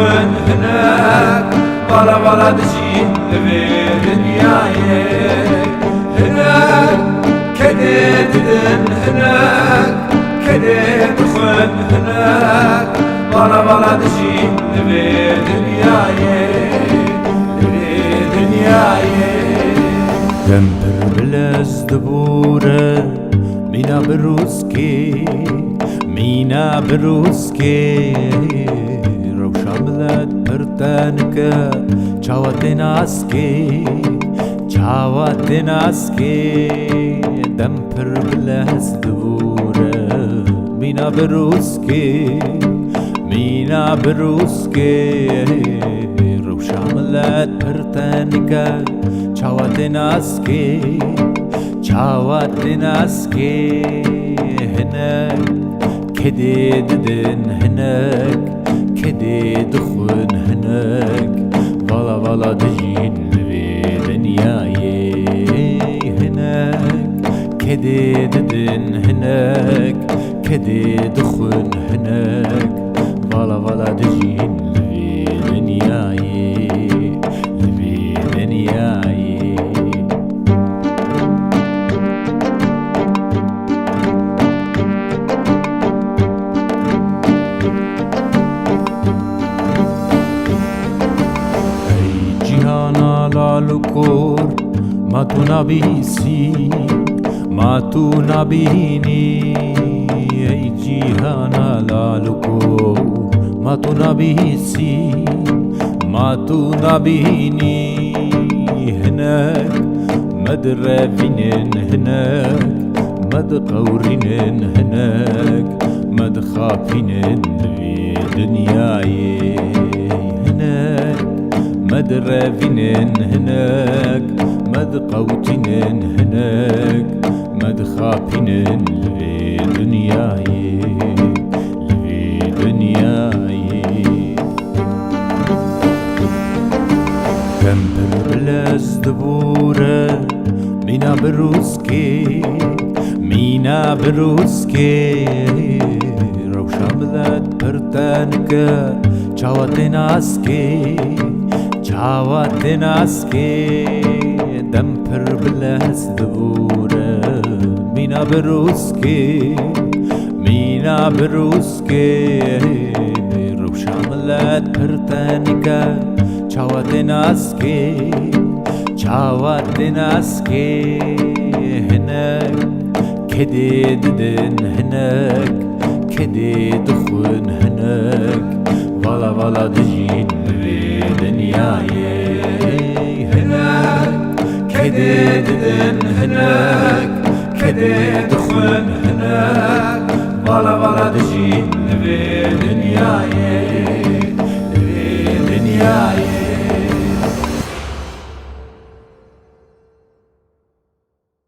دخن هناك بلا بلا دجين لبي دنيايك هناك كدي تدن هناك كدي دخن هناك بلا بلا دجين لبي دنيايك لبي دنيايك دمبر بلاز دبوره مینا بروسکی مینا بروسکی روشن بلد پرتنکه چاوت ناسکی چاوت ناسکی دم پر بلز دوره مینا بروسکی مینا بروسکی روشن بلد پرتنکه چاوت ناسکی چاوت ناسکی هناك كدي ددن هناك كدي دخن هناك بلا بلا دجين لبي دنياي هناك كدي ددن هناك كدي دخن هناك بلا بلا دجين لبي دنياي لبي دنياي لالکور ما تو نبیسی ما تو نبینی ای جیهانا لالکور ما تو نبیسی ما تو نبینی هناك مدرفين هناك مدقورين هناك مدخافين في دنياي هناك مدرفين هناك مدقوتين هناك مدخافين في دنياي في دنياي دمبر بلاز دبوره مینا بروسکی مینا بروسکی روشن بلد پرتنکه چاوت ناسکی چاوت ناسکی دم پر بلاز دبوره مینا بروسکی مینا بروسکی روشن بلد پرتنکه چاوت ناسکی چاوت ناسکی هناك كدي ددن هناك كدي دخن هناك بلا بلا دجين في دنياي هناك كدي ددن هناك كدي دخن هناك بلا بلا دجين في دنياي في دنياي